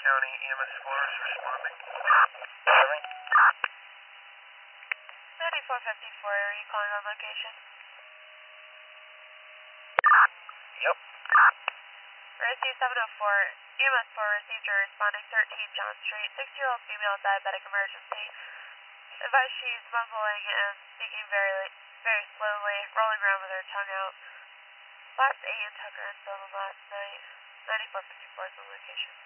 County EMS 4 is responding. Sorry? 9454, are you calling on location? Yep. Receive 704. EMS 4 received your responding 13 John Street. 6-year-old female diabetic emergency. Advice she's mumbling and speaking very slowly, rolling around with her tongue out. Last aunt took her insulin last night. 9454 is the location.